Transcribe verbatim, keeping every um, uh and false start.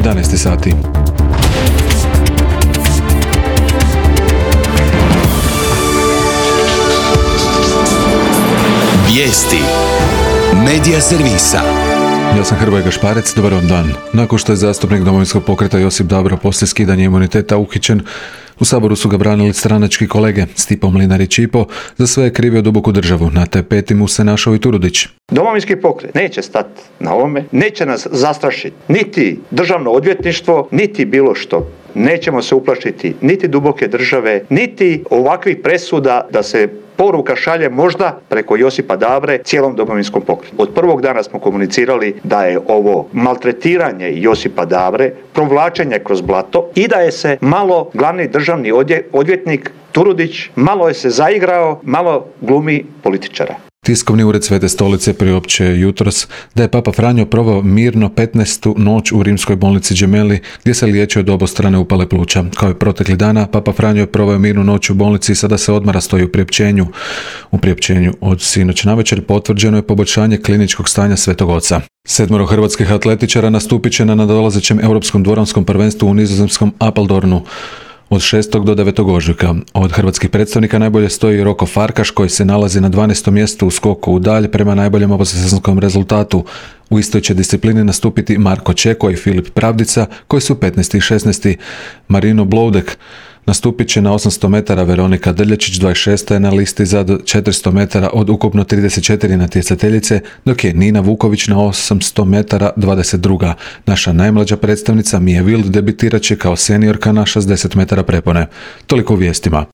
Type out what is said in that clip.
jedanaest sati. Vijesti Medija servisa. Ja sam Hrvoje Gašparec, dobar vam dan. Nakon što je zastupnik Domovinskog pokreta Josip Dabro poslije skidanja imuniteta uhićen, u Saboru su ga branili stranački kolege Stipo Mlinar i Čipo, za sve je krivio duboku državu. Na te peti mu se našao i Turudić. Domovinski pokret neće stati na ovome, neće nas zastrašiti niti državno odvjetništvo, niti bilo što. Nećemo se uplašiti niti duboke države, niti ovakvih presuda da se poruka šalje možda preko Josipa Dabre cijelom Domovinskom pokretu. Od prvog dana smo komunicirali da je ovo maltretiranje Josipa Dabre, provlačenje kroz blato i da je se malo glavni državni odvjetnik Turudić malo je se zaigrao, malo glumi političara. Tiskovni ured Svete stolice priopće jutros da je Papa Franjo proveo mirno petnaestu noć u rimskoj bolnici Gemelli gdje se liječio od obostrane upale pluća. Kao i proteklih dana, Papa Franjo je proveo mirnu noć u bolnici i sada se odmara stoji u priopćenju. U priopćenju od sinoć navečer potvrđeno je poboljšanje kliničkog stanja Svetog Oca. Sedmoro hrvatskih atletičara nastupit će na nadolazećem europskom dvoranskom prvenstvu u nizozemskom Apeldoornu od šestog do devetog ožujka. Od hrvatskih predstavnika najbolje stoji Roko Farkaš koji se nalazi na dvanaestom mjestu u skoku u dalj prema najboljem ovosezonskom rezultatu. U istoj će disciplini nastupiti Marko Čeko i Filip Pravdica koji su petnaesti i šesnaesti. Marino Bloudek nastupit će na osamsto metara, Veronika Drljačić dvadeset šesta je na listi za četiristo metara od ukupno trideset četiri natjecateljice, dok je Nina Vuković na osamsto metara dvadeset druga. Naša najmlađa predstavnica Mia Wild debitirat će kao seniorka na šezdeset metara prepone. Toliko u vijestima.